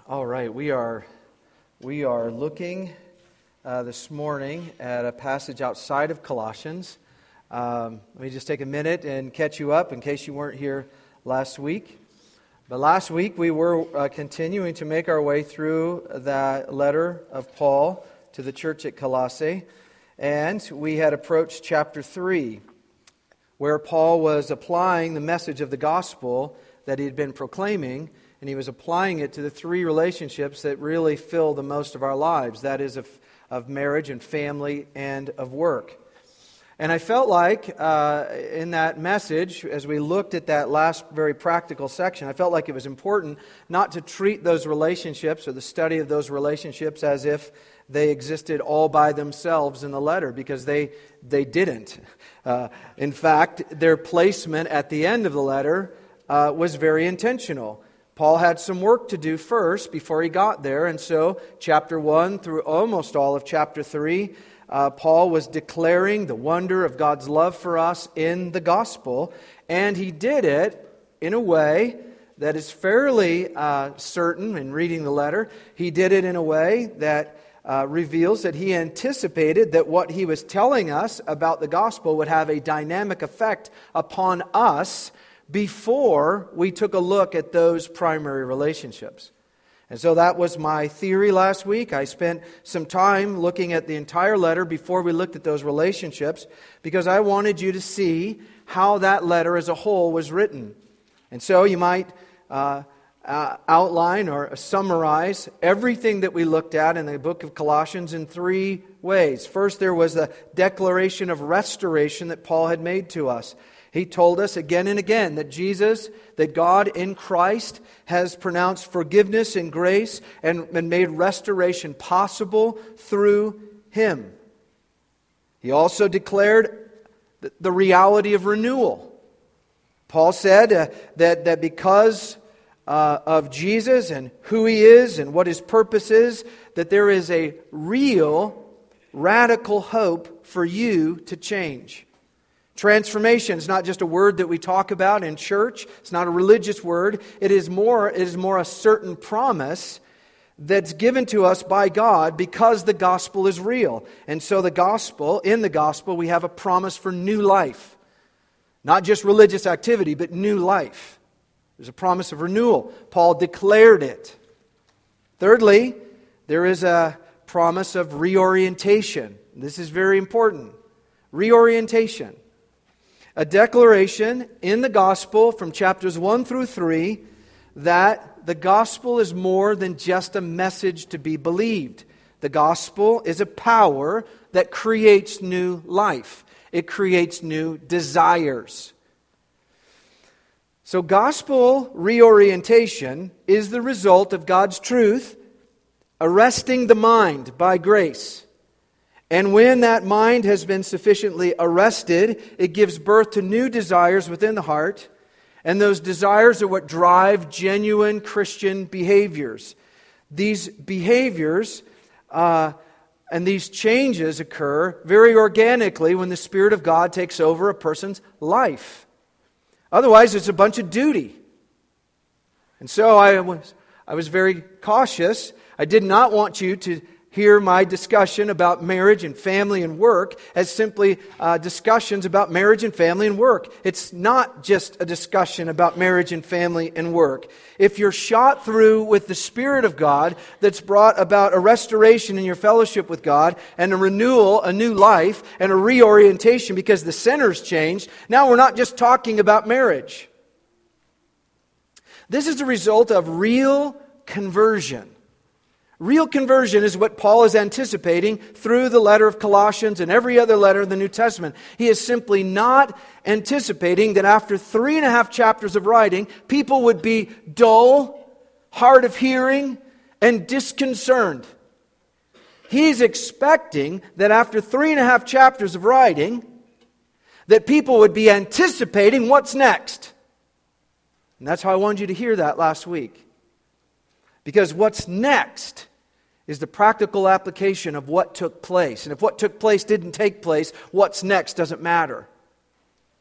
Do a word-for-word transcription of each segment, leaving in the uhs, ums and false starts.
All right, we are we are looking uh, this morning at a passage outside of Colossians. Um, let me just take a minute and catch you up in case you weren't here last week. But last week we were uh, continuing to make our way through that letter of Paul to the church at Colossae, and we had approached chapter three, where Paul was applying the message of the gospel that he had been proclaiming. And he was applying it to the three relationships that really fill the most of our lives. That is of, of marriage and family and of work. And I felt like uh, in that message, as we looked at that last very practical section, I felt like it was important not to treat those relationships or the study of those relationships as if they existed all by themselves in the letter, because they, they didn't. Uh, in fact, their placement at the end of the letter uh, was very intentional. Paul had some work to do first before he got there, and so chapter one through almost all of chapter three, uh, Paul was declaring the wonder of God's love for us in the gospel, and he did it in a way that is fairly uh, certain in reading the letter. He did it in a way that uh, reveals that he anticipated that what he was telling us about the gospel would have a dynamic effect upon us before we took a look at those primary relationships. And so that was my theory last week. I spent some time looking at the entire letter before we looked at those relationships, because I wanted you to see how that letter as a whole was written. And so you might uh, uh, outline or summarize everything that we looked at in the book of Colossians in three ways. First, there was the declaration of restoration that Paul had made to us. He told us again and again that Jesus, that God in Christ has pronounced forgiveness and grace and, and made restoration possible through Him. He also declared the, the reality of renewal. Paul said uh, that, that because uh, of Jesus and who He is and what His purpose is, that there is a real, radical hope for you to change. Transformation is not just a word that we talk about in church. It's not a religious word. It is more, it is more a certain promise that's given to us by God because the gospel is real. And so the gospel, in the gospel, we have a promise for new life. Not just religious activity, but new life. There's a promise of renewal. Paul declared it. Thirdly, there is a promise of reorientation. This is very important. Reorientation. A declaration in the gospel from chapters one through three that the gospel is more than just a message to be believed. The gospel is a power that creates new life. It creates new desires. So gospel reorientation is the result of God's truth arresting the mind by grace. And when that mind has been sufficiently arrested, it gives birth to new desires within the heart. And those desires are what drive genuine Christian behaviors. These behaviors uh, and these changes occur very organically when the Spirit of God takes over a person's life. Otherwise, it's a bunch of duty. And so I was, I was very cautious. I did not want you to hear my discussion about marriage and family and work as simply uh, discussions about marriage and family and work. It's not just a discussion about marriage and family and work. If you're shot through with the Spirit of God that's brought about a restoration in your fellowship with God and a renewal, a new life, and a reorientation because the center's changed, now we're not just talking about marriage. This is the result of real conversion. Real conversion is what Paul is anticipating through the letter of Colossians and every other letter in the New Testament. He is simply not anticipating that after three and a half chapters of writing, people would be dull, hard of hearing, and disconcerted. He's expecting that after three and a half chapters of writing, that people would be anticipating what's next. And that's how I wanted you to hear that last week. Because what's next is the practical application of what took place. And if what took place didn't take place, what's next doesn't matter.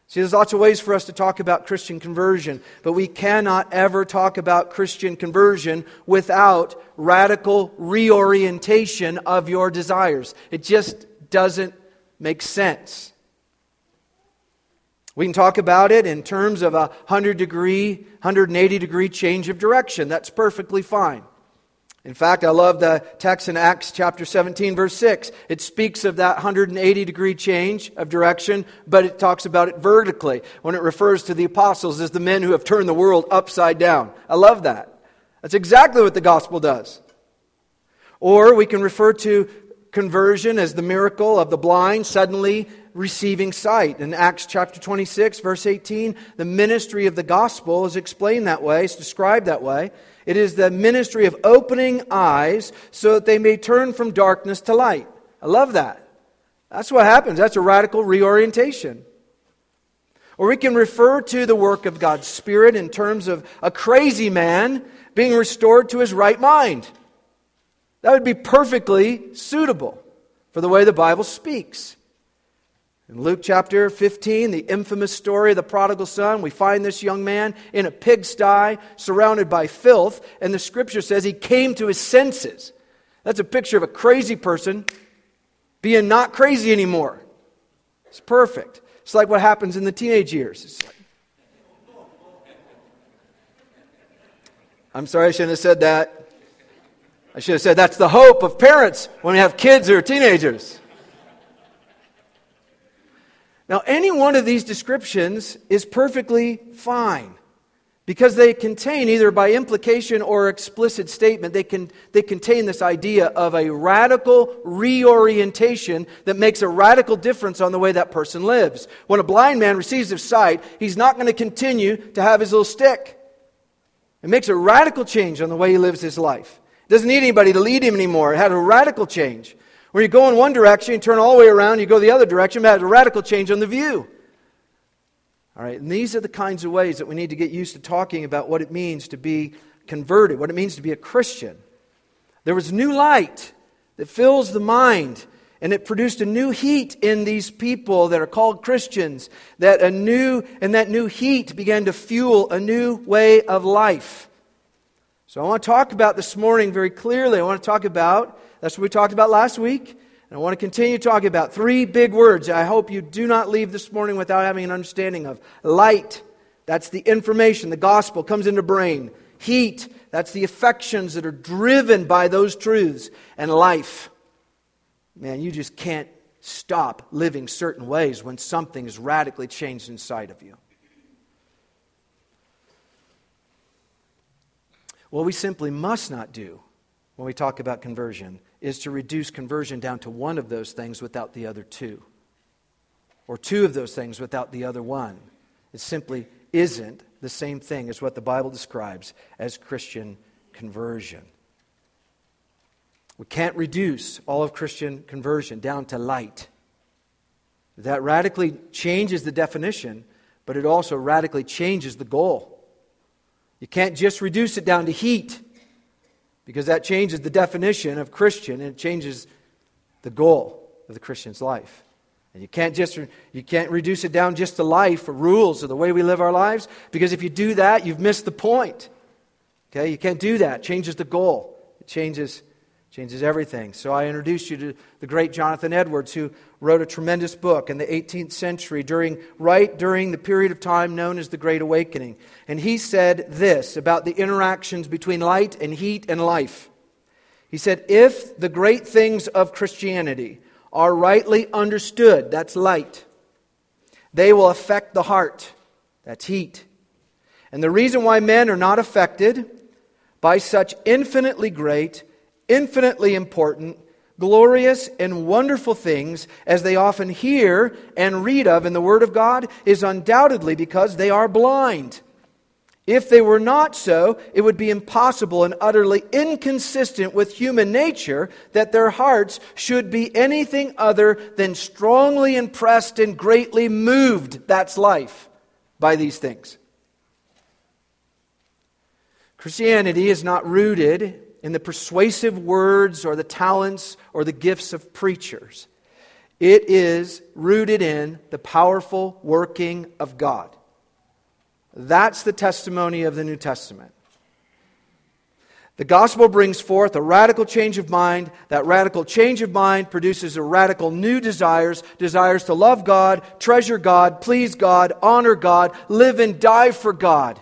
See, there's lots of ways for us to talk about Christian conversion, but we cannot ever talk about Christian conversion without radical reorientation of your desires. It just doesn't make sense. We can talk about it in terms of a one hundred degree, one hundred eighty degree change of direction. That's perfectly fine. In fact, I love the text in Acts chapter seventeen, verse six. It speaks of that one hundred eighty degree change of direction, but it talks about it vertically when it refers to the apostles as the men who have turned the world upside down. I love that. That's exactly what the gospel does. Or we can refer to conversion as the miracle of the blind suddenly receiving sight. In Acts chapter twenty-six, verse eighteen, the ministry of the gospel is explained that way, it's described that way. It is the ministry of opening eyes so that they may turn from darkness to light. I love that. That's what happens. That's a radical reorientation. Or we can refer to the work of God's Spirit in terms of a crazy man being restored to his right mind. That would be perfectly suitable for the way the Bible speaks. In Luke chapter fifteen, the infamous story of the prodigal son, we find this young man in a pigsty surrounded by filth, and the scripture says he came to his senses. That's a picture of a crazy person being not crazy anymore. It's perfect. It's like what happens in the teenage years. It's like, I'm sorry, I shouldn't have said that. I should have said that's the hope of parents when we have kids who are teenagers. Now, any one of these descriptions is perfectly fine because they contain, either by implication or explicit statement, they can they contain this idea of a radical reorientation that makes a radical difference on the way that person lives. When a blind man receives his sight, he's not going to continue to have his little stick. It makes a radical change on the way he lives his life. He doesn't need anybody to lead him anymore. It had a radical change. Where you go in one direction, you turn all the way around, you go the other direction, but it has a radical change on the view. All right, and these are the kinds of ways that we need to get used to talking about what it means to be converted, what it means to be a Christian. There was new light that fills the mind, and it produced a new heat in these people that are called Christians, that a new, and that new heat began to fuel a new way of life. So I want to talk about this morning very clearly. I want to talk about That's what we talked about last week. And I want to continue talking about three big words that I hope you do not leave this morning without having an understanding of. Light, that's the information, the gospel comes into brain. Heat, that's the affections that are driven by those truths. And life, man, you just can't stop living certain ways when something is radically changed inside of you. What we simply must not do when we talk about conversion is to reduce conversion down to one of those things without the other two. Or two of those things without the other one. It simply isn't the same thing as what the Bible describes as Christian conversion. We can't reduce all of Christian conversion down to light. That radically changes the definition, but it also radically changes the goal. You can't just reduce it down to heat, because that changes the definition of Christian and it changes the goal of the Christian's life. And you can't just you can't reduce it down just to life or rules or the way we live our lives, because if you do that, you've missed the point. Okay, you can't do that. It changes the goal. It changes changes everything. So I introduced you to the great Jonathan Edwards, who wrote a tremendous book in the eighteenth century, during right during the period of time known as the Great Awakening. And he said this about the interactions between light and heat and life. He said, if the great things of Christianity are rightly understood, that's light, they will affect the heart, that's heat. And the reason why men are not affected by such infinitely great, infinitely important, glorious, and wonderful things as they often hear and read of in the Word of God is undoubtedly because they are blind. If they were not so, it would be impossible and utterly inconsistent with human nature that their hearts should be anything other than strongly impressed and greatly moved, that's life, by these things. Christianity is not rooted in the persuasive words or the talents or the gifts of preachers. It is rooted in the powerful working of God. That's the testimony of the New Testament. The gospel brings forth a radical change of mind. That radical change of mind produces a radical new desires, desires to love God, treasure God, please God, honor God, live and die for God.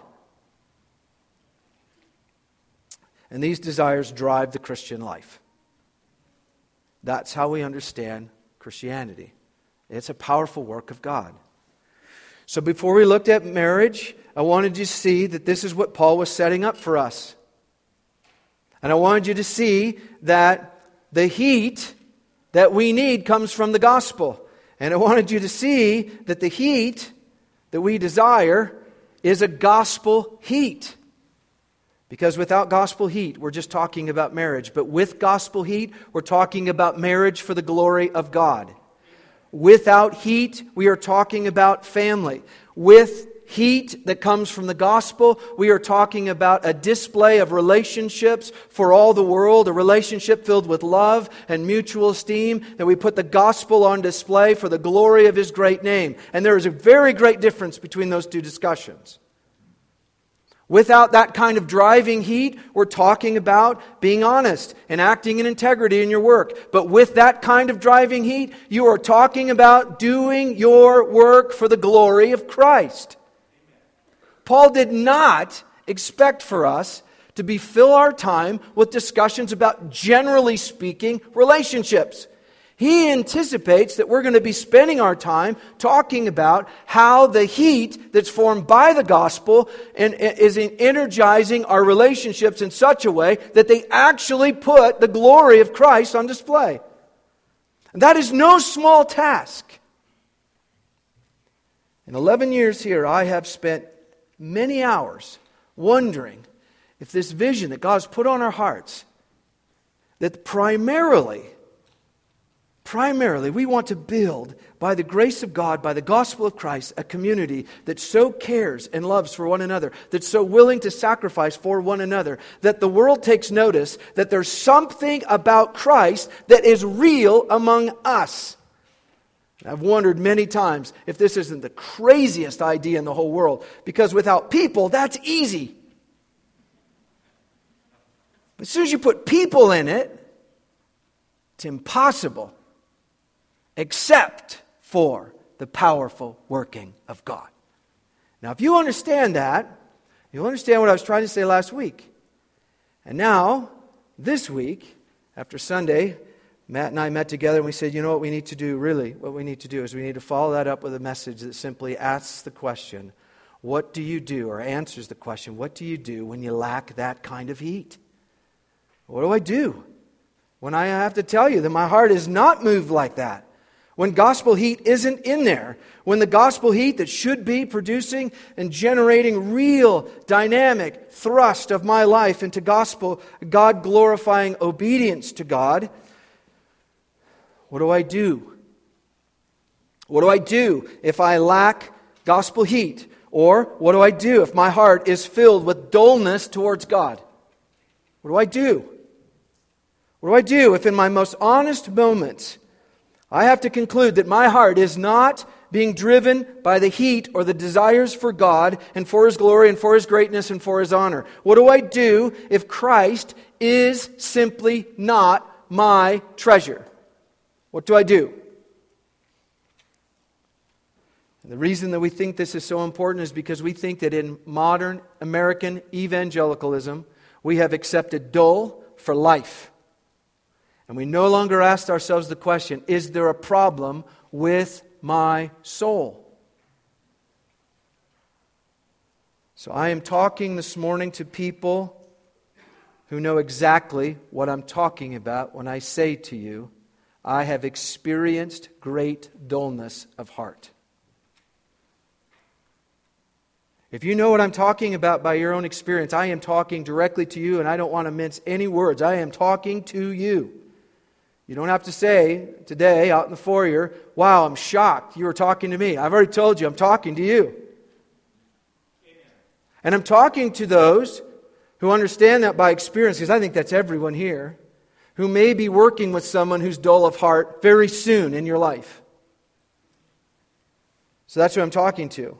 And these desires drive the Christian life. That's how we understand Christianity. It's a powerful work of God. So before we looked at marriage, I wanted you to see that this is what Paul was setting up for us. And I wanted you to see that the heat that we need comes from the gospel. And I wanted you to see that the heat that we desire is a gospel heat. Because without gospel heat, we're just talking about marriage. But with gospel heat, we're talking about marriage for the glory of God. Without heat, we are talking about family. With heat that comes from the gospel, we are talking about a display of relationships for all the world, a relationship filled with love and mutual esteem, that we put the gospel on display for the glory of His great name. And there is a very great difference between those two discussions. Without that kind of driving heat, we're talking about being honest and acting in integrity in your work. But with that kind of driving heat, you are talking about doing your work for the glory of Christ. Paul did not expect for us to be fill our time with discussions about, generally speaking, relationships. He anticipates that we're going to be spending our time talking about how the heat that's formed by the gospel and is energizing our relationships in such a way that they actually put the glory of Christ on display. And that is no small task. In eleven years here, I have spent many hours wondering if this vision that God's put on our hearts, that primarily Primarily, we want to build, by the grace of God, by the gospel of Christ, a community that so cares and loves for one another, that's so willing to sacrifice for one another, that the world takes notice that there's something about Christ that is real among us. I've wondered many times if this isn't the craziest idea in the whole world, because without people, that's easy. But as soon as you put people in it, it's impossible. Except for the powerful working of God. Now, if you understand that, you'll understand what I was trying to say last week. And now, this week, after Sunday, Matt and I met together and we said, you know what we need to do, really? What we need to do is we need to follow that up with a message that simply asks the question, what do you do, or answers the question, what do you do when you lack that kind of heat? What do I do when I have to tell you that my heart is not moved like that? When gospel heat isn't in there, when the gospel heat that should be producing and generating real dynamic thrust of my life into gospel, God-glorifying obedience to God, what do I do? What do I do if I lack gospel heat? Or what do I do if my heart is filled with dullness towards God? What do I do? What do I do if in my most honest moments I have to conclude that my heart is not being driven by the heat or the desires for God and for His glory and for His greatness and for His honor? What do I do if Christ is simply not my treasure? What do I do? And the reason that we think this is so important is because we think that in modern American evangelicalism, we have accepted dull for life. And we no longer ask ourselves the question, is there a problem with my soul? So I am talking this morning to people who know exactly what I'm talking about when I say to you, I have experienced great dullness of heart. If you know what I'm talking about by your own experience, I am talking directly to you, and I don't want to mince any words. I am talking to you. You don't have to say today out in the foyer, wow, I'm shocked you were talking to me. I've already told you I'm talking to you. Amen. And I'm talking to those who understand that by experience, because I think that's everyone here, who may be working with someone who's dull of heart very soon in your life. So that's who I'm talking to.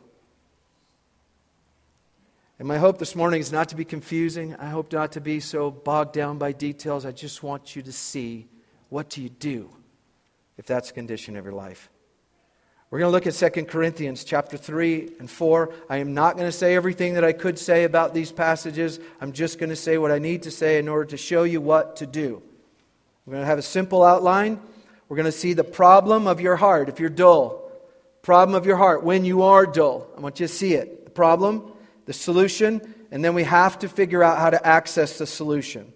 And my hope this morning is not to be confusing. I hope not to be so bogged down by details. I just want you to see, what do you do if that's the condition of your life? We're going to look at Second Corinthians chapter three and four. I am not going to say everything that I could say about these passages. I'm just going to say what I need to say in order to show you what to do. We're going to have a simple outline. We're going to see the problem of your heart if you're dull. Problem of your heart when you are dull. I want you to see it. The problem, the solution, and then we have to figure out how to access the solution.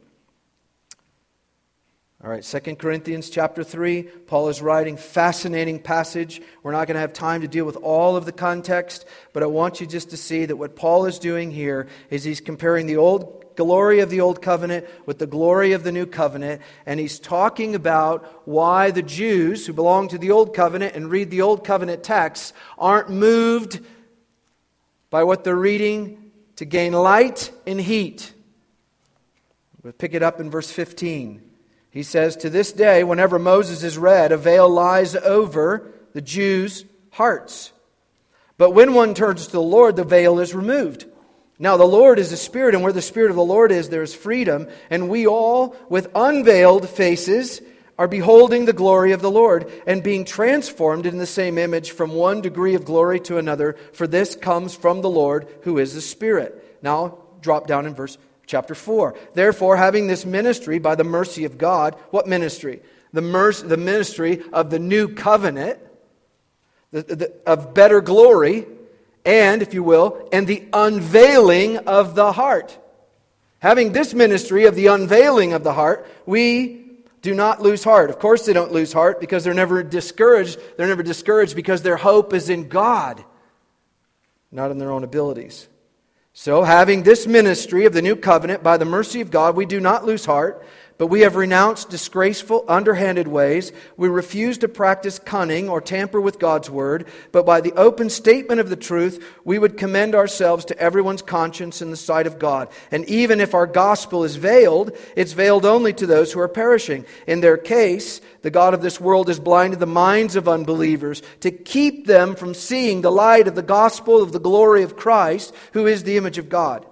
All right, Second Corinthians chapter three, Paul is writing, fascinating passage. We're not going to have time to deal with all of the context, but I want you just to see that what Paul is doing here is he's comparing the old glory of the old covenant with the glory of the new covenant, and he's talking about why the Jews who belong to the old covenant and read the old covenant texts aren't moved by what they're reading to gain light and heat. We'll pick it up in verse fifteen. He says, to this day, whenever Moses is read, a veil lies over the Jews' hearts. But when one turns to the Lord, the veil is removed. Now the Lord is the Spirit, and where the Spirit of the Lord is, there is freedom. And we all, with unveiled faces, are beholding the glory of the Lord, and being transformed in the same image from one degree of glory to another. For this comes from the Lord, who is the Spirit. Now drop down in verse Chapter four. Therefore, having this ministry by the mercy of God, what ministry? The mercy, the ministry of the new covenant, the, the, of better glory, and, if you will, and the unveiling of the heart. Having this ministry of the unveiling of the heart, we do not lose heart. Of course they don't lose heart because they're never discouraged. They're never discouraged because their hope is in God, not in their own abilities. So, having this ministry of the new covenant by the mercy of God, we do not lose heart, but we have renounced disgraceful, underhanded ways. We refuse to practice cunning or tamper with God's word, but by the open statement of the truth, we would commend ourselves to everyone's conscience in the sight of God. And even if our gospel is veiled, it's veiled only to those who are perishing. In their case, the God of this world has blinded the minds of unbelievers to keep them from seeing the light of the gospel of the glory of Christ, who is the image of God.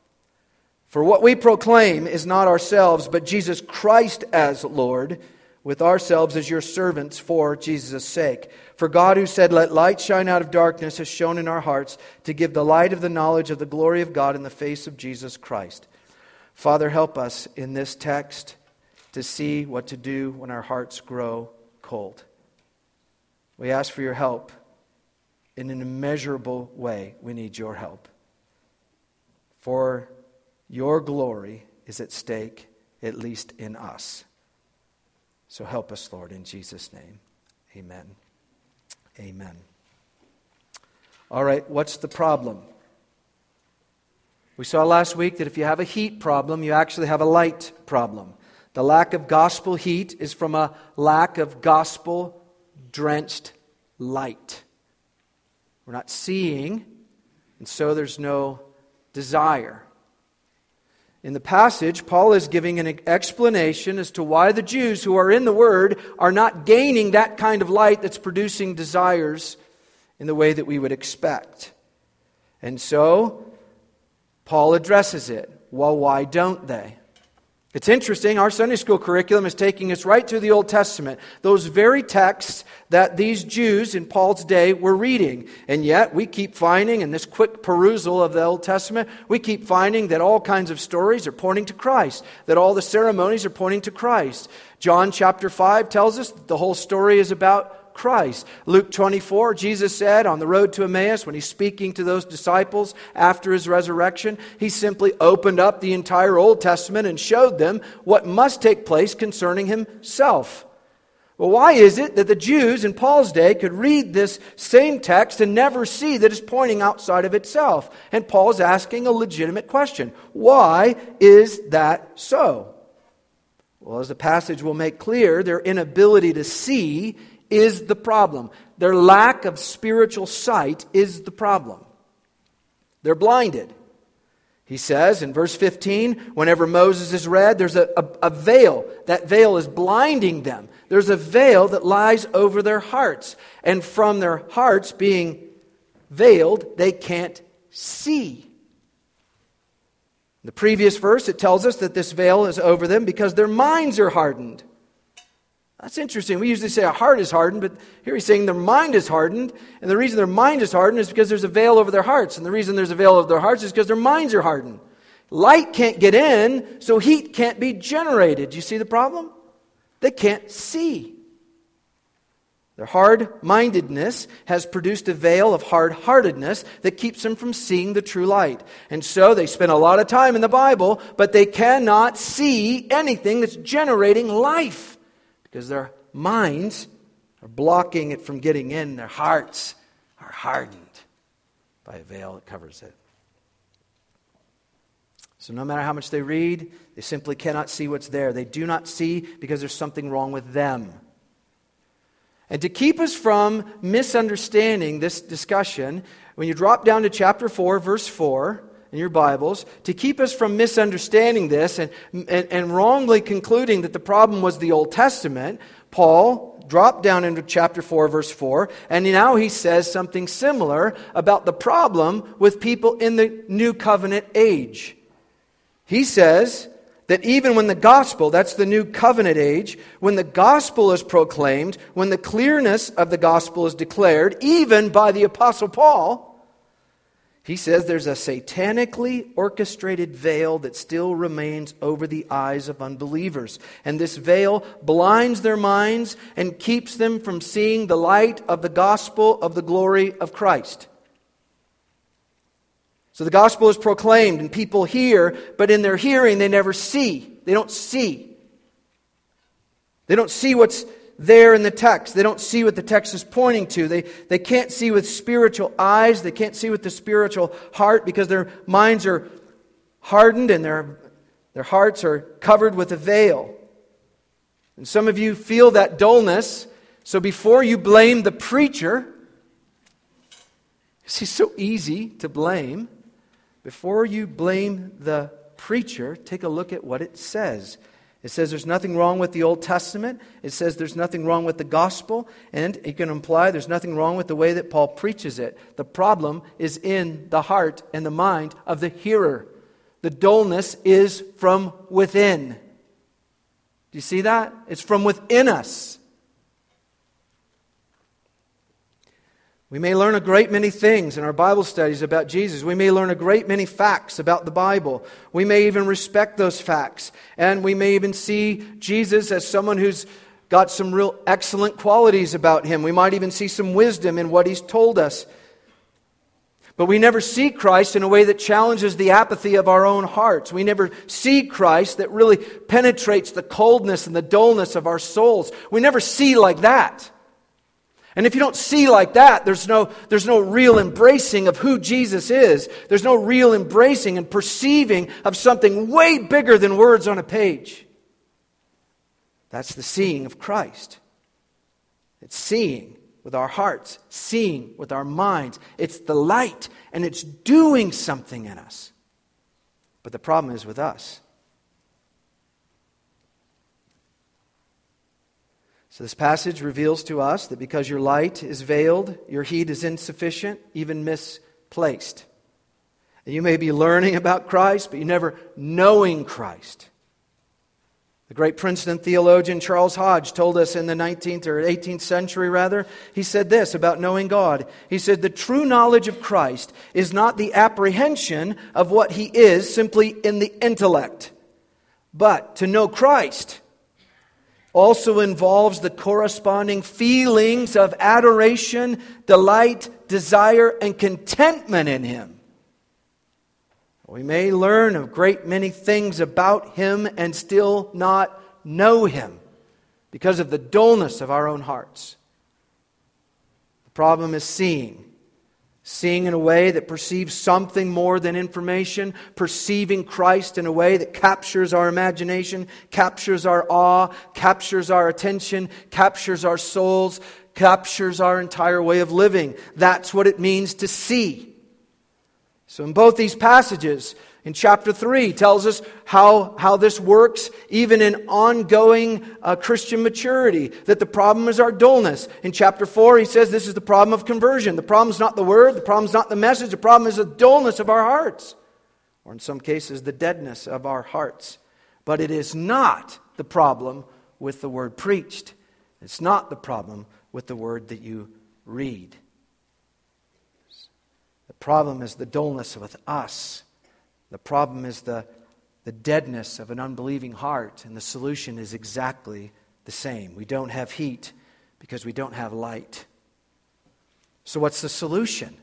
For what we proclaim is not ourselves, but Jesus Christ as Lord, with ourselves as your servants for Jesus' sake. For God, who said, let light shine out of darkness, has shone in our hearts to give the light of the knowledge of the glory of God in the face of Jesus Christ. Father, help us in this text to see what to do when our hearts grow cold. We ask for your help in an immeasurable way. We need your help. For your glory is at stake, at least in us. So help us, Lord, in Jesus' name. Amen. Amen. All right, what's the problem? We saw last week that if you have a heat problem, you actually have a light problem. The lack of gospel heat is from a lack of gospel-drenched light. We're not seeing, and so there's no desire. In the passage, Paul is giving an explanation as to why the Jews who are in the Word are not gaining that kind of light that's producing desires in the way that we would expect. And so, Paul addresses it. Well, why don't they? It's interesting, our Sunday school curriculum is taking us right to the Old Testament. Those very texts that these Jews in Paul's day were reading. And yet we keep finding, in this quick perusal of the Old Testament, we keep finding that all kinds of stories are pointing to Christ. That all the ceremonies are pointing to Christ. John chapter five tells us that the whole story is about Christ. Luke twenty-four, Jesus said on the road to Emmaus, when he's speaking to those disciples after his resurrection, he simply opened up the entire Old Testament and showed them what must take place concerning himself. Well, why is it that the Jews in Paul's day could read this same text and never see that it's pointing outside of itself? And Paul's asking a legitimate question. Why is that so? Well, as the passage will make clear, their inability to see is the problem. Their lack of spiritual sight is the problem. They're blinded. He says in verse fifteen, whenever Moses is read, there's a, a, a veil. That veil is blinding them. There's a veil that lies over their hearts. And from their hearts being veiled, they can't see. In the previous verse, it tells us that this veil is over them because their minds are hardened. That's interesting. We usually say our heart is hardened, but here he's saying their mind is hardened. And the reason their mind is hardened is because there's a veil over their hearts. And the reason there's a veil over their hearts is because their minds are hardened. Light can't get in, so heat can't be generated. Do you see the problem? They can't see. Their hard-mindedness has produced a veil of hard-heartedness that keeps them from seeing the true light. And so they spend a lot of time in the Bible, but they cannot see anything that's generating life. Because their minds are blocking it from getting in. Their hearts are hardened by a veil that covers it. So no matter how much they read, they simply cannot see what's there. They do not see because there's something wrong with them. And to keep us from misunderstanding this discussion, when you drop down to chapter four, verse four, in your Bibles, to keep us from misunderstanding this and, and, and wrongly concluding that the problem was the Old Testament, Paul dropped down into chapter four, verse four, and now he says something similar about the problem with people in the New Covenant age. He says that even when the gospel, that's the New Covenant age, when the gospel is proclaimed, when the clearness of the gospel is declared, even by the Apostle Paul, he says there's a satanically orchestrated veil that still remains over the eyes of unbelievers. And this veil blinds their minds and keeps them from seeing the light of the gospel of the glory of Christ. So the gospel is proclaimed and people hear, but in their hearing they never see. They don't see. They don't see what's there in the text. They don't see what the text is pointing to. They, they can't see with spiritual eyes. They can't see with the spiritual heart because their minds are hardened and their, their hearts are covered with a veil. And some of you feel that dullness. So before you blame the preacher, it's so easy to blame. Before you blame the preacher, take a look at what it says. It says there's nothing wrong with the Old Testament. It says there's nothing wrong with the gospel. And it can imply there's nothing wrong with the way that Paul preaches it. The problem is in the heart and the mind of the hearer. The dullness is from within. Do you see that? It's from within us. We may learn a great many things in our Bible studies about Jesus. We may learn a great many facts about the Bible. We may even respect those facts. And we may even see Jesus as someone who's got some real excellent qualities about Him. We might even see some wisdom in what He's told us. But we never see Christ in a way that challenges the apathy of our own hearts. We never see Christ that really penetrates the coldness and the dullness of our souls. We never see like that. And if you don't see like that, there's no, there's no real embracing of who Jesus is. There's no real embracing and perceiving of something way bigger than words on a page. That's the seeing of Christ. It's seeing with our hearts, seeing with our minds. It's the light, and it's doing something in us. But the problem is with us. So this passage reveals to us that because your light is veiled, your heat is insufficient, even misplaced. And you may be learning about Christ, but you're never knowing Christ. The great Princeton theologian Charles Hodge told us in the nineteenth or eighteenth century rather, he said this about knowing God. He said, the true knowledge of Christ is not the apprehension of what He is simply in the intellect, but to know Christ also involves the corresponding feelings of adoration, delight, desire, and contentment in Him. We may learn a great many things about Him and still not know Him because of the dullness of our own hearts. The problem is seeing. Seeing in a way that perceives something more than information, perceiving Christ in a way that captures our imagination, captures our awe, captures our attention, captures our souls, captures our entire way of living. That's what it means to see. So in both these passages, In chapter three, he tells us how, how this works even in ongoing uh, Christian maturity, that the problem is our dullness. In chapter four, he says this is the problem of conversion. The problem is not the word, the problem is not the message, the problem is the dullness of our hearts. Or in some cases, the deadness of our hearts. But it is not the problem with the word preached. It's not the problem with the word that you read. The problem is the dullness with us. The problem is the, the deadness of an unbelieving heart, and the solution is exactly the same. We don't have heat because we don't have light. So what's the solution?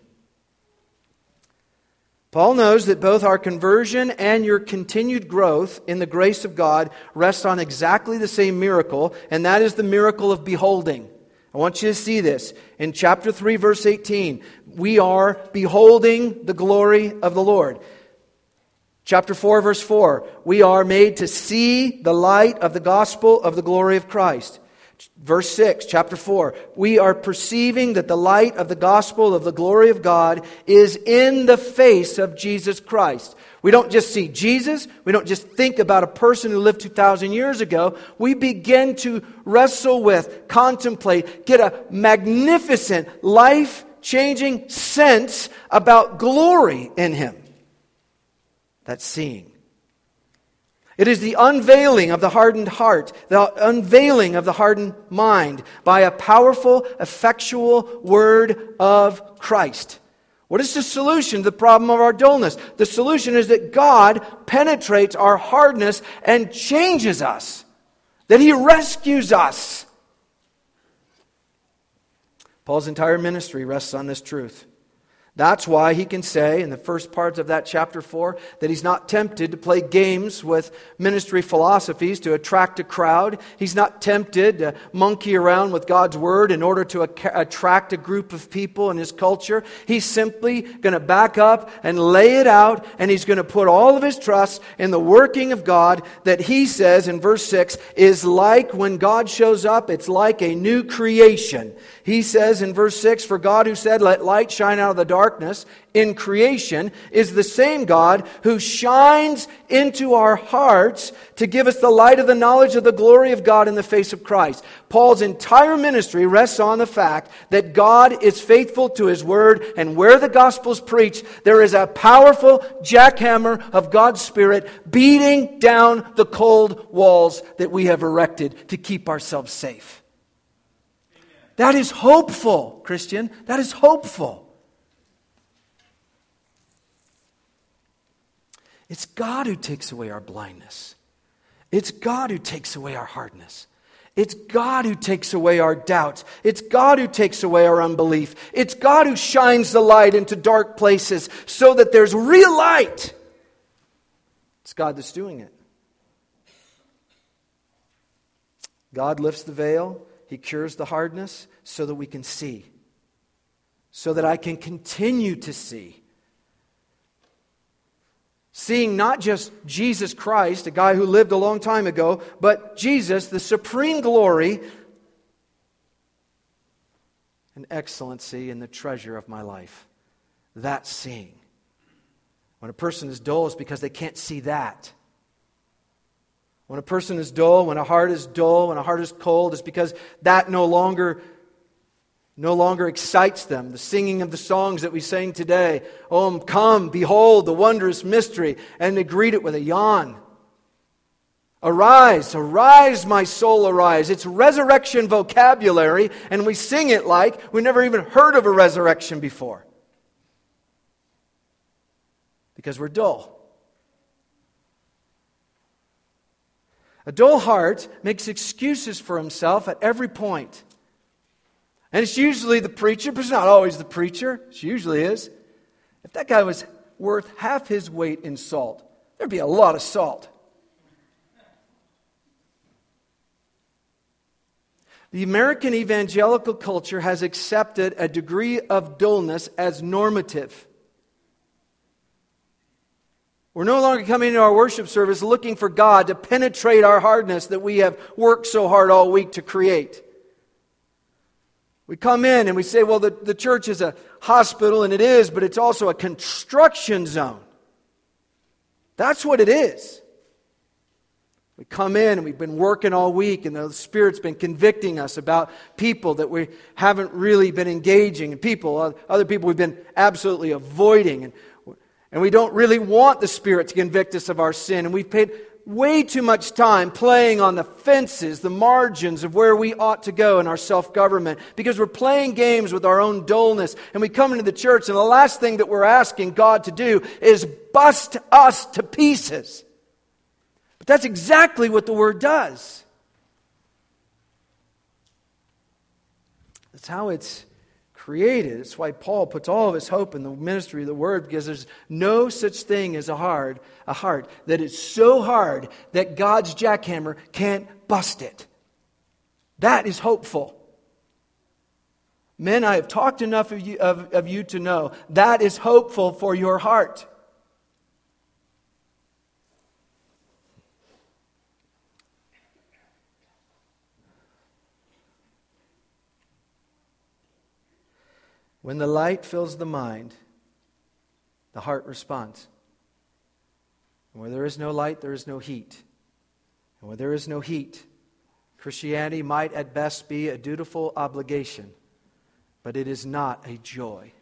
Paul knows that both our conversion and your continued growth in the grace of God rest on exactly the same miracle, and that is the miracle of beholding. I want you to see this. In chapter three, verse eighteen, we are beholding the glory of the Lord. Chapter four, verse four, we are made to see the light of the gospel of the glory of Christ. Verse six, chapter four, we are perceiving that the light of the gospel of the glory of God is in the face of Jesus Christ. We don't just see Jesus. We don't just think about a person who lived two thousand years ago. We begin to wrestle with, contemplate, get a magnificent, life-changing sense about glory in Him. That's seeing. It is the unveiling of the hardened heart, the unveiling of the hardened mind by a powerful, effectual word of Christ. What is the solution to the problem of our dullness? The solution is that God penetrates our hardness and changes us. That He rescues us. Paul's entire ministry rests on this truth. That's why he can say in the first parts of that chapter four that he's not tempted to play games with ministry philosophies to attract a crowd. He's not tempted to monkey around with God's Word in order to attract a group of people in his culture. He's simply going to back up and lay it out, and he's going to put all of his trust in the working of God that he says in verse six is like when God shows up, it's like a new creation. He says in verse six, for God who said, let light shine out of the darkness in creation is the same God who shines into our hearts to give us the light of the knowledge of the glory of God in the face of Christ. Paul's entire ministry rests on the fact that God is faithful to His Word, and where the gospel is preached, there is a powerful jackhammer of God's Spirit beating down the cold walls that we have erected to keep ourselves safe. That is hopeful, Christian. That is hopeful. It's God who takes away our blindness. It's God who takes away our hardness. It's God who takes away our doubts. It's God who takes away our unbelief. It's God who shines the light into dark places so that there's real light. It's God that's doing it. God lifts the veil. He cures the hardness so that we can see. So that I can continue to see. Seeing not just Jesus Christ, a guy who lived a long time ago, but Jesus, the supreme glory and excellency and the treasure of my life. That's seeing. When a person is dull, it's because they can't see that. When a person is dull, when a heart is dull, when a heart is cold, it's because that no longer, no longer excites them. The singing of the songs that we sang today, oh, come, behold the wondrous mystery, and they greet it with a yawn. Arise, arise, my soul, arise. It's resurrection vocabulary, and we sing it like we never even heard of a resurrection before. Because we're dull. A dull heart makes excuses for himself at every point. And it's usually the preacher, but it's not always the preacher. It usually is. If that guy was worth half his weight in salt, there'd be a lot of salt. The American evangelical culture has accepted a degree of dullness as normative. We're no longer coming into our worship service looking for God to penetrate our hardness that we have worked so hard all week to create. We come in and we say, well, the, the church is a hospital, and it is, but it's also a construction zone. That's what it is. We come in and we've been working all week and the Spirit's been convicting us about people that we haven't really been engaging, and people, other people we've been absolutely avoiding. And, and we don't really want the Spirit to convict us of our sin. And we've paid way too much time playing on the fences, the margins of where we ought to go in our self-government, because we're playing games with our own dullness. And we come into the church and the last thing that we're asking God to do is bust us to pieces. But that's exactly what the Word does. That's how it's created. It's why Paul puts all of his hope in the ministry of the Word, because there's no such thing as a hard, a heart that is so hard that God's jackhammer can't bust it. That is hopeful. Men, I have talked enough of you, of, of you to know that is hopeful for your heart. When the light fills the mind, the heart responds. And where there is no light, there is no heat. And where there is no heat, Christianity might at best be a dutiful obligation, but it is not a joy.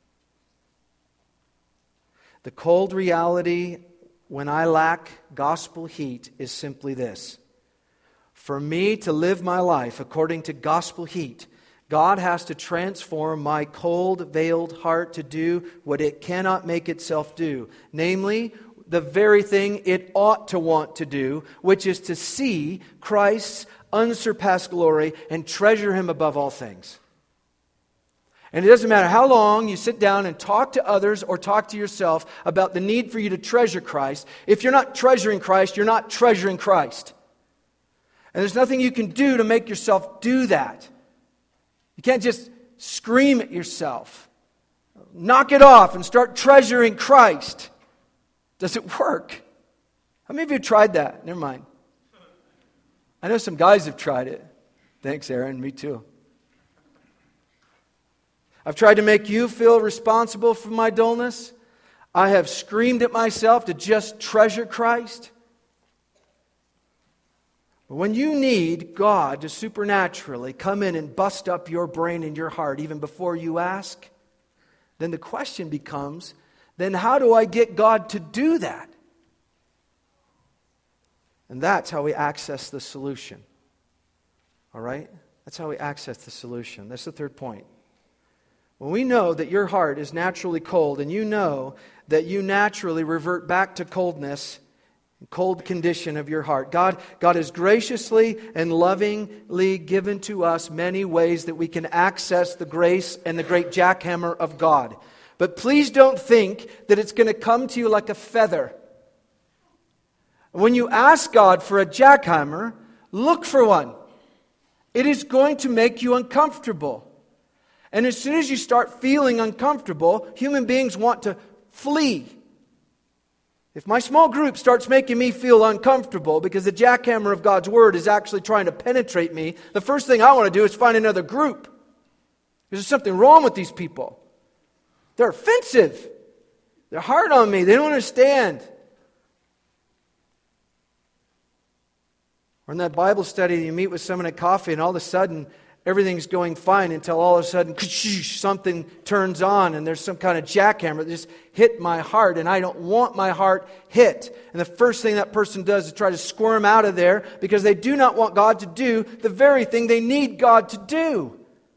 The cold reality when I lack gospel heat is simply this. For me to live my life according to gospel heat, God has to transform my cold, veiled heart to do what it cannot make itself do. Namely, the very thing it ought to want to do, which is to see Christ's unsurpassed glory and treasure Him above all things. And it doesn't matter how long you sit down and talk to others or talk to yourself about the need for you to treasure Christ. If you're not treasuring Christ, you're not treasuring Christ. And there's nothing you can do to make yourself do that. You can't just scream at yourself. Knock it off and start treasuring Christ. Does it work? How many of you have tried that? Never mind. I know some guys have tried it. Thanks, Aaron. Me too. I've tried to make you feel responsible for my dullness. I have screamed at myself to just treasure Christ. When you need God to supernaturally come in and bust up your brain and your heart even before you ask, then the question becomes, then how do I get God to do that? And that's how we access the solution. All right? That's how we access the solution. That's the third point. When we know that your heart is naturally cold, and you know that you naturally revert back to coldness, cold condition of your heart. God, God has graciously and lovingly given to us many ways that we can access the grace and the great jackhammer of God. But please don't think that it's going to come to you like a feather. When you ask God for a jackhammer, look for one. It is going to make you uncomfortable. And as soon as you start feeling uncomfortable, human beings want to flee. If my small group starts making me feel uncomfortable because the jackhammer of God's Word is actually trying to penetrate me, the first thing I want to do is find another group. There's something wrong with these people. They're offensive. They're hard on me. They don't understand. Or in that Bible study, you meet with someone at coffee and all of a sudden everything's going fine until all of a sudden something turns on and there's some kind of jackhammer that just hit my heart, and I don't want my heart hit. And the first thing that person does is try to squirm out of there because they do not want God to do the very thing they need God to do.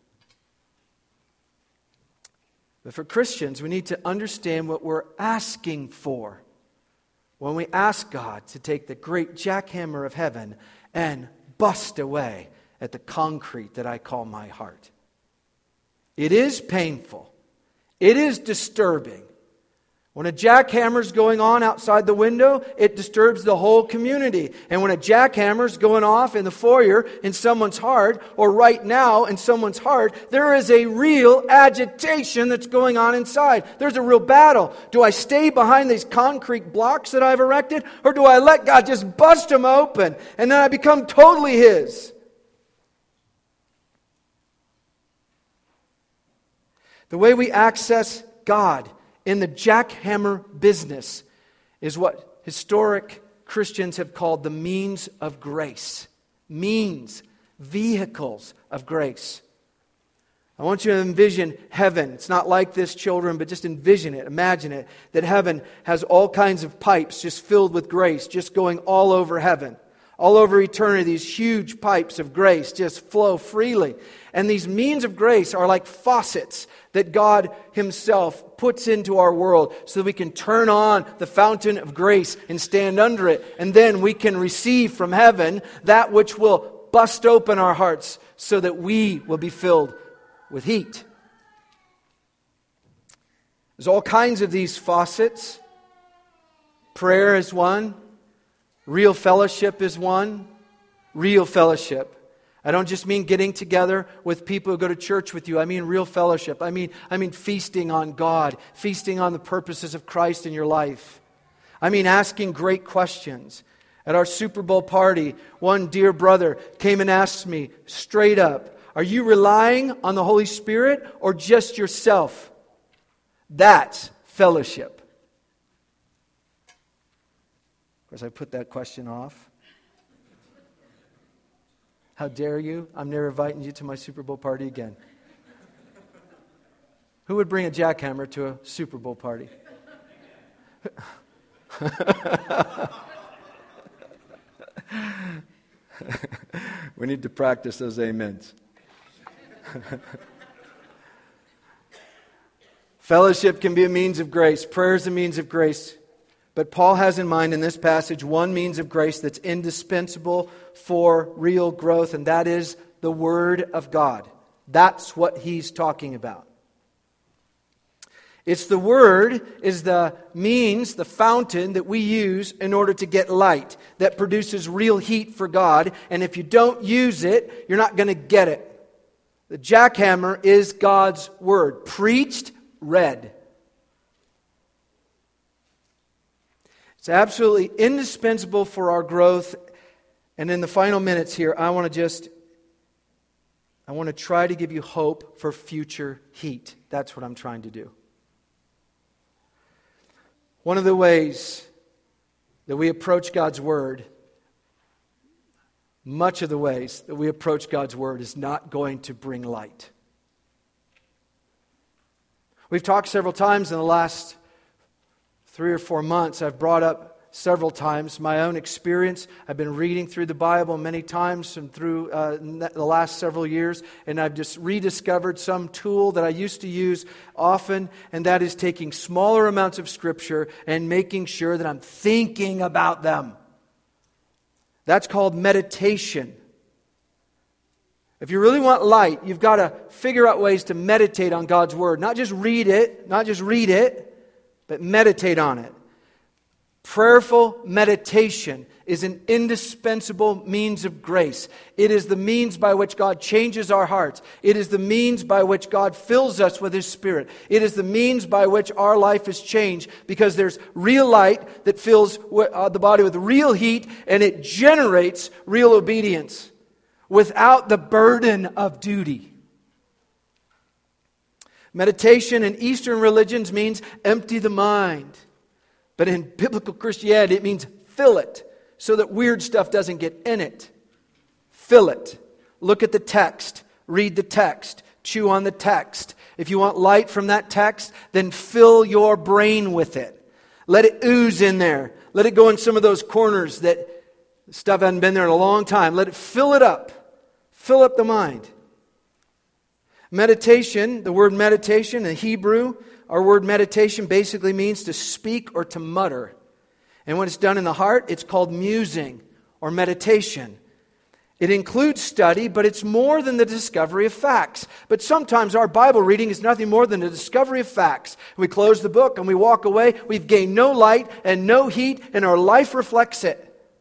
But for Christians, we need to understand what we're asking for when we ask God to take the great jackhammer of heaven and bust away at the concrete that I call my heart. It is painful. It is disturbing. When a jackhammer is going on outside the window, it disturbs the whole community. And when a jackhammer is going off in the foyer in someone's heart, or right now in someone's heart, there is a real agitation that's going on inside. There's a real battle. Do I stay behind these concrete blocks that I've erected, or do I let God just bust them open and then I become totally His? The way we access God in the jackhammer business is what historic Christians have called the means of grace. Means, vehicles of grace. I want you to envision heaven. It's not like this, children, but just envision it, imagine it, that heaven has all kinds of pipes just filled with grace, just going all over heaven. All over eternity, these huge pipes of grace just flow freely. And these means of grace are like faucets that God Himself puts into our world so that we can turn on the fountain of grace and stand under it. And then we can receive from heaven that which will bust open our hearts so that we will be filled with heat. There's all kinds of these faucets. Prayer is one. Real fellowship is one. Real fellowship. I don't just mean getting together with people who go to church with you. I mean real fellowship. I mean, I mean feasting on God, feasting on the purposes of Christ in your life. I mean asking great questions. At our Super Bowl party, one dear brother came and asked me straight up, are you relying on the Holy Spirit or just yourself? That's fellowship. Of course, I put that question off. How dare you? I'm never inviting you to my Super Bowl party again. Who would bring a jackhammer to a Super Bowl party? We need to practice those amens. Fellowship can be a means of grace. Prayer is a means of grace. But Paul has in mind in this passage one means of grace that's indispensable for real growth, and that is the Word of God. That's what he's talking about. It's the Word is the means, the fountain that we use in order to get light, that produces real heat for God, and if you don't use it, you're not going to get it. The jackhammer is God's Word, preached, read. It's absolutely indispensable for our growth. And in the final minutes here, I want to just, I want to try to give you hope for future heat. That's what I'm trying to do. One of the ways that we approach God's Word, much of the ways that we approach God's Word is not going to bring light. We've talked several times in the last three or four months, I've brought up several times my own experience. I've been reading through the Bible many times and through uh, the last several years, and I've just rediscovered some tool that I used to use often, and that is taking smaller amounts of Scripture and making sure that I'm thinking about them. That's called meditation. If you really want light, you've got to figure out ways to meditate on God's Word. Not just read it, not just read it, but meditate on it. Prayerful meditation is an indispensable means of grace. It is the means by which God changes our hearts. It is the means by which God fills us with His Spirit. It is the means by which our life is changed because there's real light that fills the body with real heat and it generates real obedience without the burden of duty. Meditation in Eastern religions means empty the mind. But in biblical Christianity, it means fill it so that weird stuff doesn't get in it. Fill it. Look at the text. Read the text. Chew on the text. If you want light from that text, then fill your brain with it. Let it ooze in there. Let it go in some of those corners that stuff hasn't been there in a long time. Let it fill it up. Fill up the mind. Meditation, the word meditation in Hebrew, our word meditation basically means to speak or to mutter. And when it's done in the heart, it's called musing or meditation. It includes study, but it's more than the discovery of facts. But sometimes our Bible reading is nothing more than a discovery of facts. We close the book and we walk away. We've gained no light and no heat, and our life reflects it.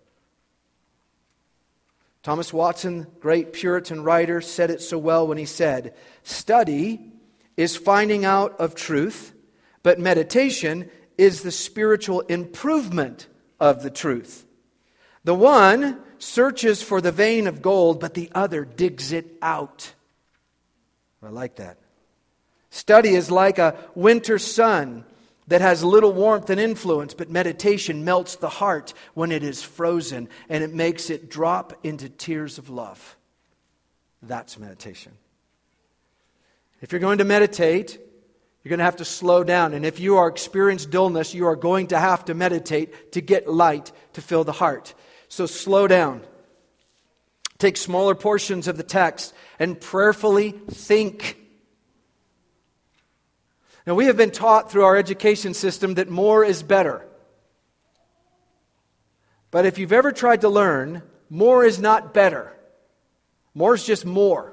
Thomas Watson, great Puritan writer, said it so well when he said, "Study is finding out of truth, but meditation is the spiritual improvement of the truth. The one searches for the vein of gold, but the other digs it out." I like that. Study is like a winter sun that has little warmth and influence, but meditation melts the heart when it is frozen, and it makes it drop into tears of love. That's meditation. If you're going to meditate, you're going to have to slow down. And if you are experiencing dullness, you are going to have to meditate to get light to fill the heart. So slow down. Take smaller portions of the text and prayerfully think. Now, we have been taught through our education system that more is better. But if you've ever tried to learn, more is not better. More is just more.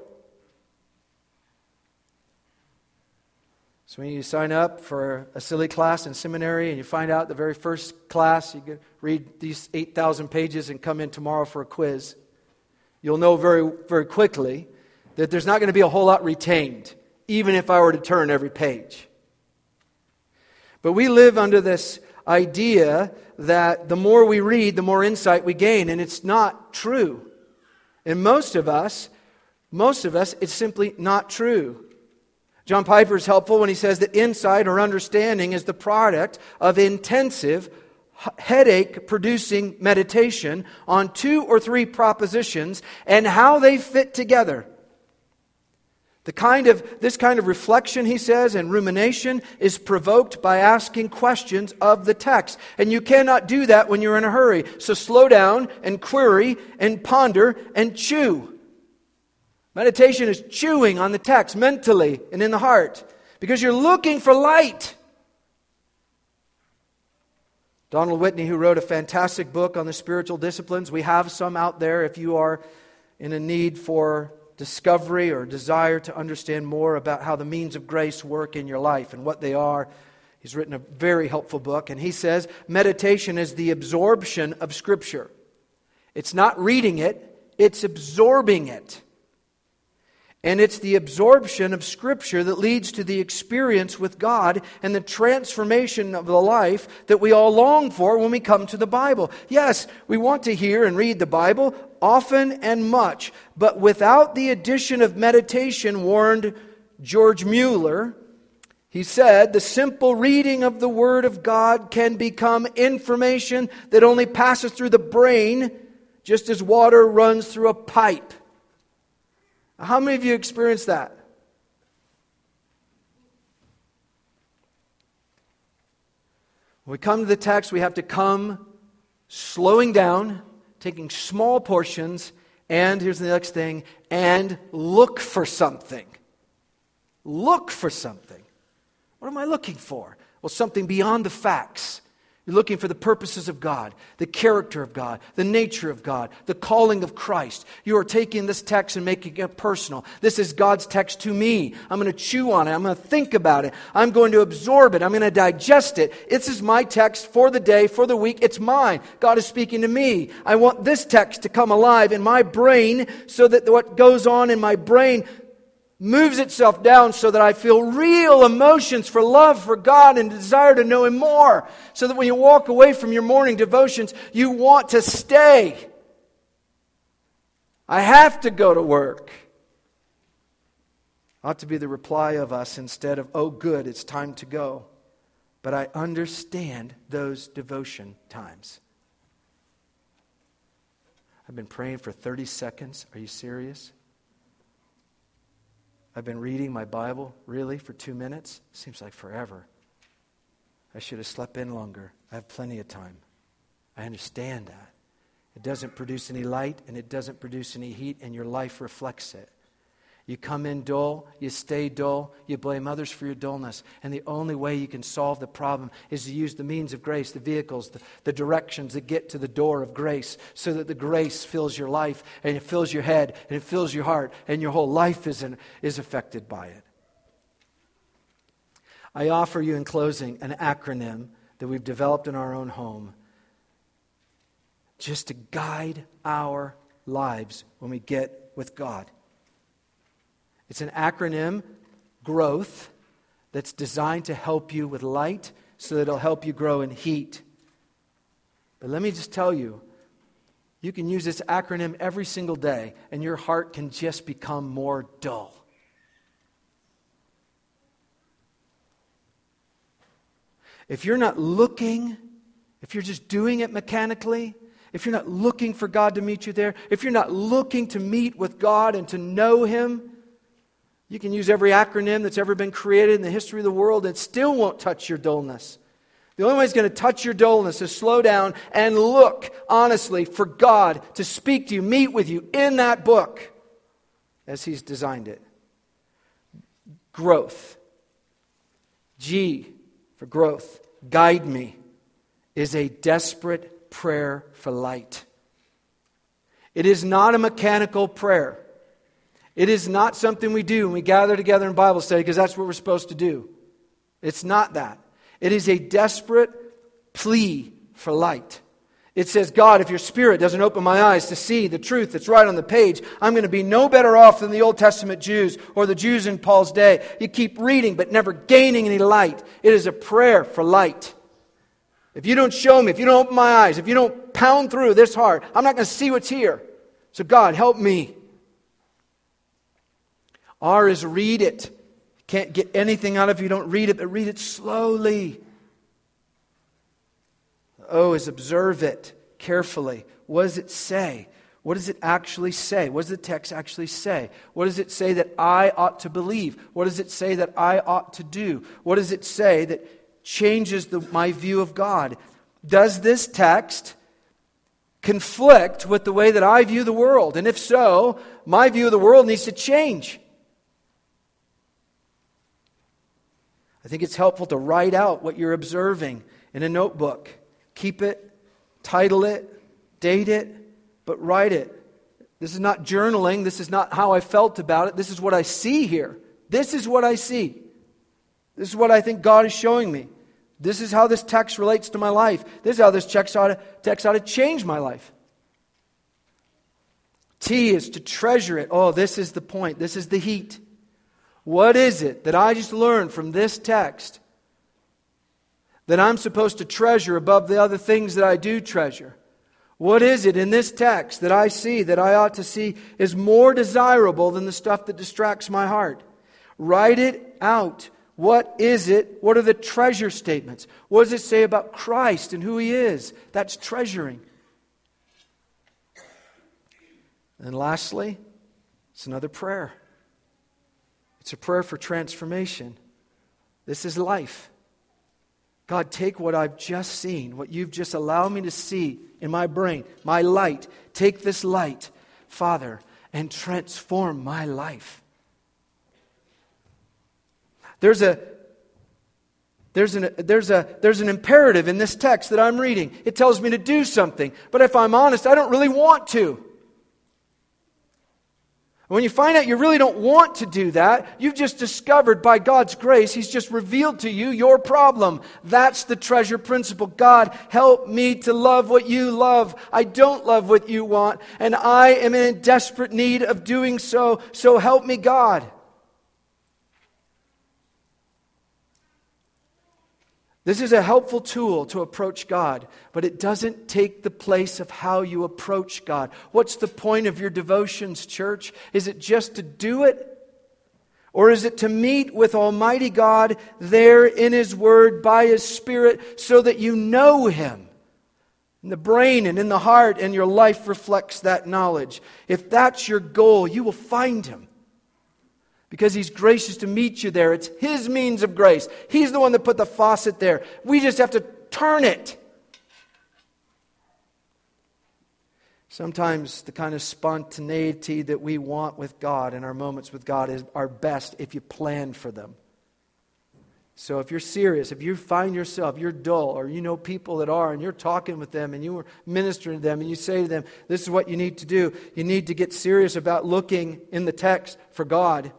So when you sign up for a silly class in seminary and you find out the very first class, you can read these eight thousand pages and come in tomorrow for a quiz, you'll know very, very quickly that there's not going to be a whole lot retained, even if I were to turn every page. But we live under this idea that the more we read, the more insight we gain, and it's not true. And most of us, most of us, it's simply not true. John Piper is helpful when he says that insight or understanding is the product of intensive, headache-producing meditation on two or three propositions and how they fit together. The kind of this kind of reflection, he says, and rumination is provoked by asking questions of the text. And you cannot do that when you're in a hurry. So slow down and query and ponder and chew. Meditation is chewing on the text mentally and in the heart because you're looking for light. Donald Whitney, who wrote a fantastic book on the spiritual disciplines, we have some out there if you are in a need for discovery or desire to understand more about how the means of grace work in your life and what they are. He's written a very helpful book, and he says meditation is the absorption of Scripture. It's not reading it, it's absorbing it. And it's the absorption of Scripture that leads to the experience with God and the transformation of the life that we all long for when we come to the Bible. Yes, we want to hear and read the Bible often and much, but without the addition of meditation, warned George Mueller, he said, the simple reading of the Word of God can become information that only passes through the brain just as water runs through a pipe. How many of you experienced that? When we come to the text, we have to come slowing down, taking small portions, and here's the next thing, and look for something. Look for something. What am I looking for? Well, something beyond the facts. You're looking for the purposes of God, the character of God, the nature of God, the calling of Christ. You are taking this text and making it personal. This is God's text to me. I'm going to chew on it. I'm going to think about it. I'm going to absorb it. I'm going to digest it. This is my text for the day, for the week. It's mine. God is speaking to me. I want this text to come alive in my brain so that what goes on in my brain moves itself down so that I feel real emotions for love for God and desire to know Him more. So that when you walk away from your morning devotions, you want to stay. I have to go to work. Ought to be the reply of us instead of, oh good, it's time to go. But I understand those devotion times. I've been praying for thirty seconds. Are you serious? I've been reading my Bible, really, for two minutes? Seems like forever. I should have slept in longer. I have plenty of time. I understand that. It doesn't produce any light, and it doesn't produce any heat, and your life reflects it. You come in dull, you stay dull, you blame others for your dullness. And the only way you can solve the problem is to use the means of grace, the vehicles, the, the directions that get to the door of grace, so that the grace fills your life, and it fills your head, and it fills your heart, and your whole life is, in, is affected by it. I offer you in closing an acronym that we've developed in our own home just to guide our lives when we get with God. It's an acronym, growth, that's designed to help you with light so that it'll help you grow in heat. But let me just tell you, you can use this acronym every single day and your heart can just become more dull. if you're not looking, if you're just doing it mechanically, if you're not looking for God to meet you there, if you're not looking to meet with God and to know Him, you can use every acronym that's ever been created in the history of the world, and it still won't touch your dullness. The only way it's going to touch your dullness is slow down and look honestly for God to speak to you, meet with you in that book as He's designed it. Growth. G for growth. Guide me is a desperate prayer for light. It is not a mechanical prayer. It is not something we do when we gather together in Bible study because that's what we're supposed to do. It's not that. It is a desperate plea for light. It says, God, if your Spirit doesn't open my eyes to see the truth that's right on the page, I'm going to be no better off than the Old Testament Jews or the Jews in Paul's day. You keep reading but never gaining any light. It is a prayer for light. If you don't show me, if you don't open my eyes, if you don't pound through this heart, I'm not going to see what's here. So God, help me. R is read it. You can't get anything out of it if you don't read it, but read it slowly. O is observe it carefully. What does it say? What does it actually say? What does the text actually say? What does it say that I ought to believe? What does it say that I ought to do? What does it say that changes the, my view of God? Does this text conflict with the way that I view the world? And if so, my view of the world needs to change. I think it's helpful to write out what you're observing in a notebook. Keep it, title it, date it, but write it. This is not journaling. This is not how I felt about it. This is what I see here. This is what I see. This is what I think God is showing me. This is how this text relates to my life. This is how this text ought to, text ought to change my life. T is to treasure it. Oh, this is the point. This is the heat. What is it that I just learned from this text that I'm supposed to treasure above the other things that I do treasure? What is it in this text that I see that I ought to see is more desirable than the stuff that distracts my heart? Write it out. What is it? What are the treasure statements? What does it say about Christ and who He is? That's treasuring. And lastly, it's another prayer. It's a prayer for transformation. This is life. God, take what I've just seen, what you've just allowed me to see in my brain, my light. Take this light, Father, and transform my life. There's a there's an there's a there's an imperative in this text that I'm reading. It tells me to do something, but if I'm honest, I don't really want to. When you find out you really don't want to do that, you've just discovered by God's grace, He's just revealed to you your problem. That's the treasure principle. God, help me to love what you love. I don't love what you want, and I am in desperate need of doing so, so help me, God. This is a helpful tool to approach God, but it doesn't take the place of how you approach God. What's the point of your devotions, church? Is it just to do it? Or is it to meet with Almighty God there in His Word by His Spirit so that you know Him? In the brain and in the heart, and your life reflects that knowledge. If that's your goal, you will find Him. Because He's gracious to meet you there. It's His means of grace. He's the one that put the faucet there. We just have to turn it. Sometimes the kind of spontaneity that we want with God in our moments with God is are best if you plan for them. So if you're serious, if you find yourself, you're dull, or you know people that are, and you're talking with them, and you're ministering to them, and you say to them, this is what you need to do. You need to get serious about looking in the text for God.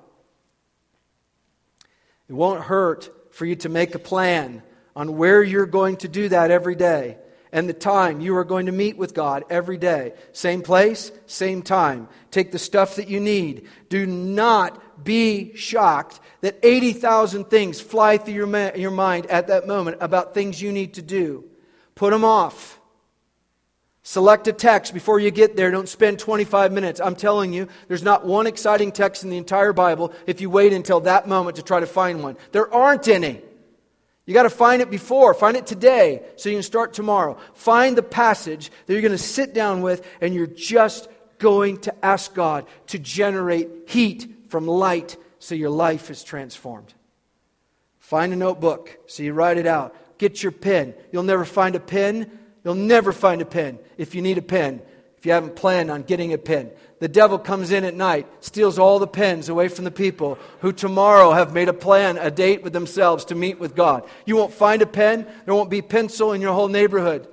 It won't hurt for you to make a plan on where you're going to do that every day and the time you are going to meet with God every day. Same place, same time. Take the stuff that you need. Do not be shocked that eighty thousand things fly through your, ma- your mind at that moment about things you need to do. Put them off. Select a text before you get there. Don't spend twenty-five minutes. I'm telling you, there's not one exciting text in the entire Bible if you wait until that moment to try to find one. There aren't any. You got to find it before. Find it today so you can start tomorrow. Find the passage that you're going to sit down with and you're just going to ask God to generate heat from light so your life is transformed. Find a notebook so you write it out. Get your pen. You'll never find a pen. You'll never find a pen if you need a pen, if you haven't planned on getting a pen. The devil comes in at night, steals all the pens away from the people who tomorrow have made a plan, a date with themselves to meet with God. You won't find a pen. There won't be pencil in your whole neighborhood.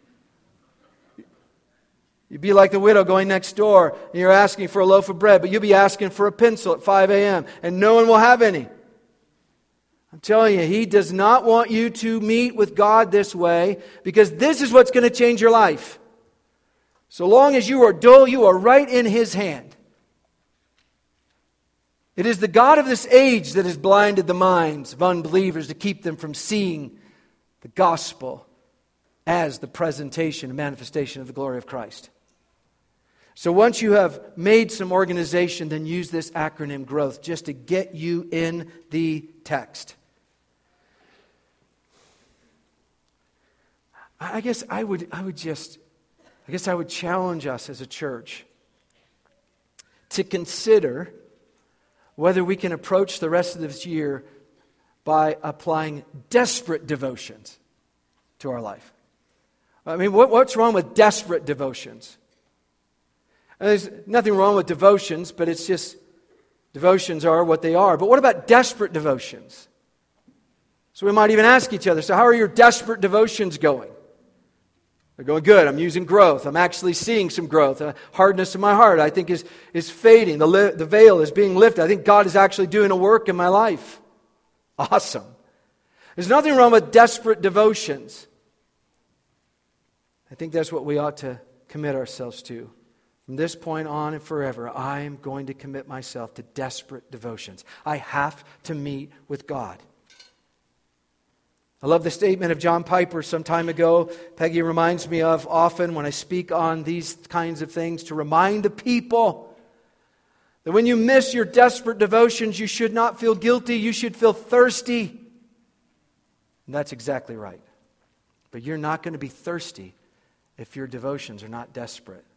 You'd be like the widow going next door and you're asking for a loaf of bread, but you'll be asking for a pencil at five a.m. and no one will have any. I'm telling you, He does not want you to meet with God this way because this is what's going to change your life. So long as you are dull, you are right in His hand. It is the God of this age that has blinded the minds of unbelievers to keep them from seeing the gospel as the presentation and manifestation of the glory of Christ. So once you have made some organization, then use this acronym GROWTH just to get you in the text. I guess I would I would just I guess I would challenge us as a church to consider whether we can approach the rest of this year by applying desperate devotions to our life. I mean, what, what's wrong with desperate devotions? And there's nothing wrong with devotions, but it's just devotions are what they are. But what about desperate devotions? So we might even ask each other, so how are your desperate devotions going? They're going good. I'm using growth. I'm actually seeing some growth. A hardness in my heart, I think, is, is fading. The, li- the veil is being lifted. I think God is actually doing a work in my life. Awesome. There's nothing wrong with desperate devotions. I think that's what we ought to commit ourselves to. From this point on and forever, I am going to commit myself to desperate devotions. I have to meet with God. I love the statement of John Piper some time ago. Peggy reminds me of often when I speak on these kinds of things, to remind the people that when you miss your desperate devotions, you should not feel guilty, you should feel thirsty. And that's exactly right. But you're not going to be thirsty if your devotions are not desperate.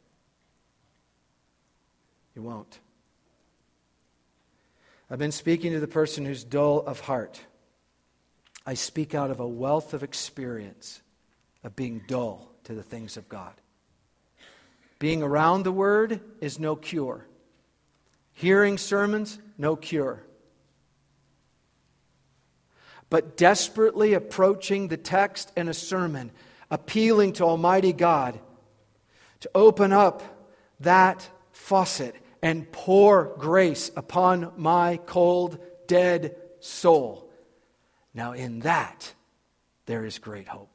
You won't. I've been speaking to the person who's dull of heart. I speak out of a wealth of experience of being dull to the things of God. Being around the Word is no cure. Hearing sermons, no cure. But desperately approaching the text in a sermon, appealing to Almighty God to open up that faucet and pour grace upon my cold, dead soul. Now in that, there is great hope.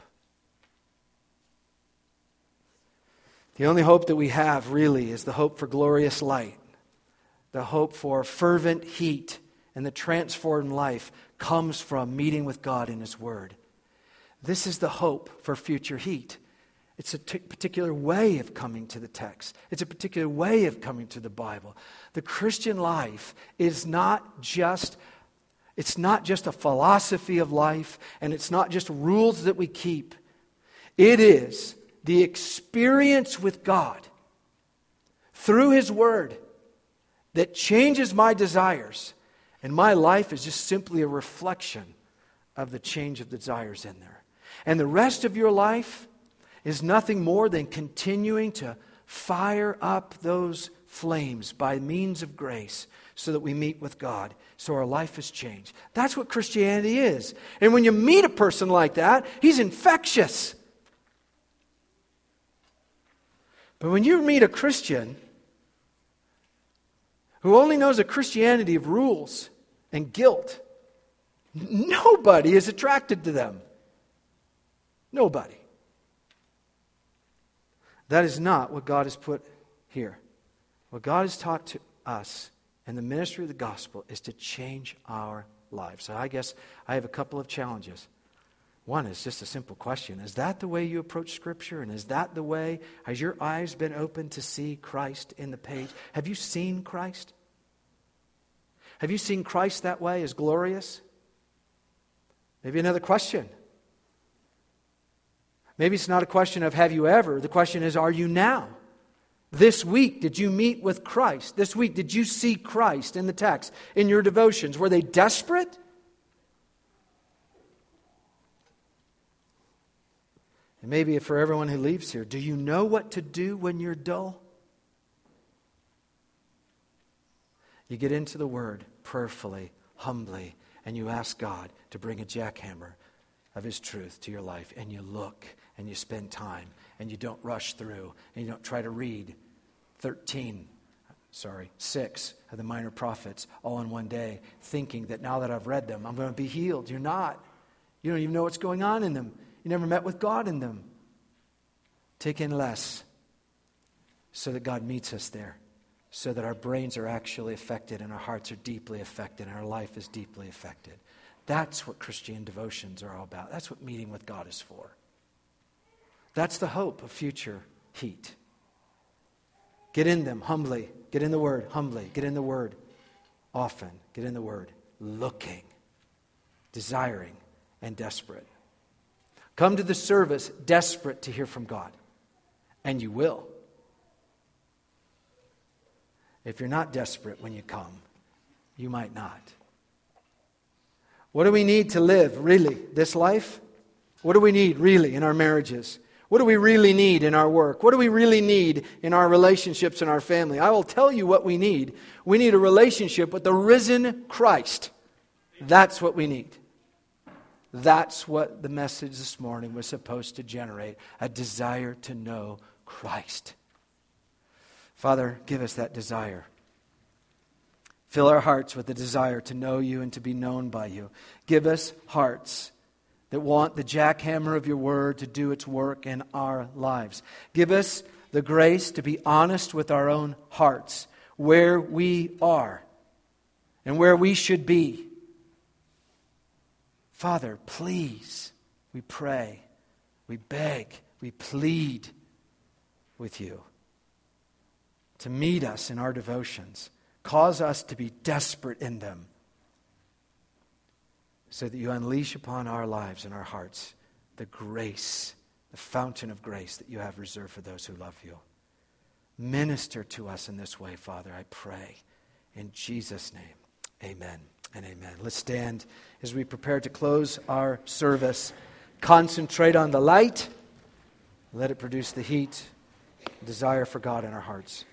The only hope that we have really is the hope for glorious light, the hope for fervent heat, and the transformed life comes from meeting with God in His Word. This is the hope for future heat. It's a t- particular way of coming to the text. It's a particular way of coming to the Bible. The Christian life is not just It's not just a philosophy of life, and it's not just rules that we keep. It is the experience with God through His Word that changes my desires, and my life is just simply a reflection of the change of the desires in there. And the rest of your life is nothing more than continuing to fire up those flames by means of grace so that we meet with God, so our life is changed. That's what Christianity is. And when you meet a person like that, he's infectious. But when you meet a Christian who only knows a Christianity of rules and guilt, nobody is attracted to them. Nobody. That is not what God has put here. What God has taught to us and the ministry of the gospel is to change our lives. So I guess I have a couple of challenges. One is just a simple question. Is that the way you approach Scripture? And is that the way? Has your eyes been open to see Christ in the page? Have you seen Christ? Have you seen Christ that way as glorious? Maybe another question. Maybe it's not a question of have you ever. The question is, are you now? This week, did you meet with Christ? This week, did you see Christ in the text, in your devotions? Were they desperate? And maybe for everyone who leaves here, do you know what to do when you're dull? You get into the Word prayerfully, humbly, and you ask God to bring a jackhammer of His truth to your life. And you look and you spend time and you don't rush through and you don't try to read thirteen, sorry, six of the minor prophets all in one day, thinking that now that I've read them, I'm going to be healed. You're not. You don't even know what's going on in them. You never met with God in them. Take in less so that God meets us there, so that our brains are actually affected and our hearts are deeply affected and our life is deeply affected. That's what Christian devotions are all about. That's what meeting with God is for. That's the hope of future heat. Get in them humbly. Get in the Word humbly. Get in the Word often. Get in the Word looking, desiring, and desperate. Come to the service desperate to hear from God. And you will. If you're not desperate when you come, you might not. What do we need to live, really, this life? What do we need, really, in our marriages? What do we really need in our work? What do we really need in our relationships and our family? I will tell you what we need. We need a relationship with the risen Christ. That's what we need. That's what the message this morning was supposed to generate, a desire to know Christ. Father, give us that desire. Fill our hearts with the desire to know you and to be known by you. Give us hearts that want the jackhammer of your word to do its work in our lives. Give us the grace to be honest with our own hearts, where we are and where we should be. Father, please, we pray, we beg, we plead with you to meet us in our devotions. Cause us to be desperate in them so that you unleash upon our lives and our hearts the grace, the fountain of grace that you have reserved for those who love you. Minister to us in this way, Father, I pray. In Jesus' name, amen and amen. Let's stand as we prepare to close our service. Concentrate on the light. Let it produce the heat, desire for God in our hearts.